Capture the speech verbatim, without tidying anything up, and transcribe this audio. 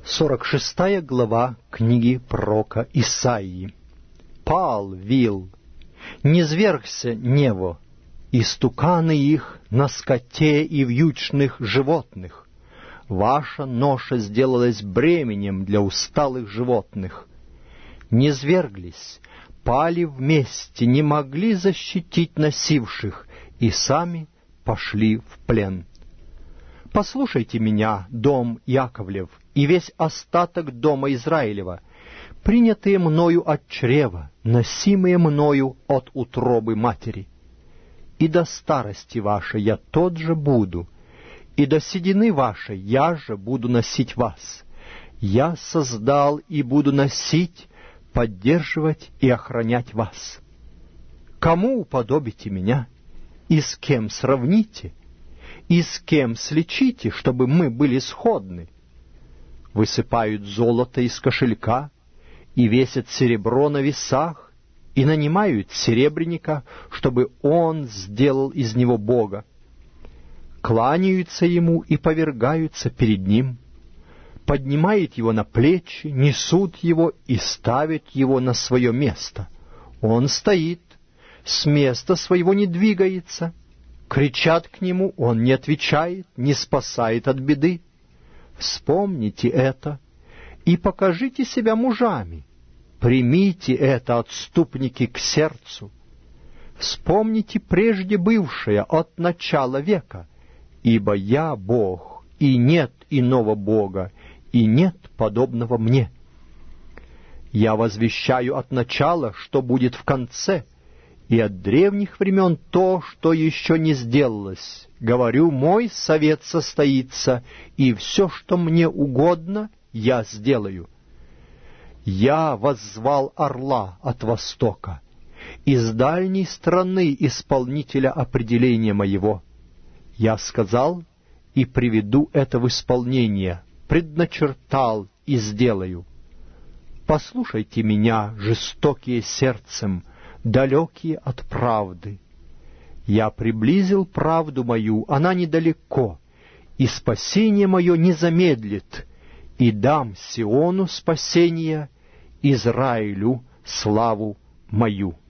сорок шестая глава книги пророка Исаии. «Пал вил, низвергся нево, истуканы их на скоте и вьючных животных. Ваша ноша сделалась бременем для усталых животных. Низверглись, пали вместе, не могли защитить носивших, и сами пошли в плен. Послушайте меня, дом Яковлев, и весь остаток дома Израилева, принятые мною от чрева, носимые мною от утробы матери. И до старости вашей я тот же буду, и до седины вашей я же буду носить вас. Я создал и буду носить, поддерживать и охранять вас. Кому уподобите меня, и с кем сравните, и с кем сличите, чтобы мы были сходны? Высыпают золото из кошелька, и весят серебро на весах, и нанимают серебряника, чтобы он сделал из него Бога. Кланяются ему и повергаются перед ним, поднимают его на плечи, несут его и ставят его на свое место. Он стоит, с места своего не двигается. Кричат к нему, он не отвечает, не спасает от беды. Вспомните это и покажите себя мужами. Примите это, отступники, к сердцу. Вспомните прежде бывшее от начала века, ибо я Бог, и нет иного Бога, и нет подобного мне. Я возвещаю от начала, что будет в конце, и от древних времен то, что еще не сделалось. Говорю, мой совет состоится, и все, что мне угодно, я сделаю. Я воззвал орла от востока, из дальней страны исполнителя определения моего. Я сказал и приведу это в исполнение, предначертал и сделаю. Послушайте меня, жестокие сердцем, далекие от правды. Я приблизил правду мою, она недалеко, и спасение мое не замедлит, и дам Сиону спасение, Израилю славу мою».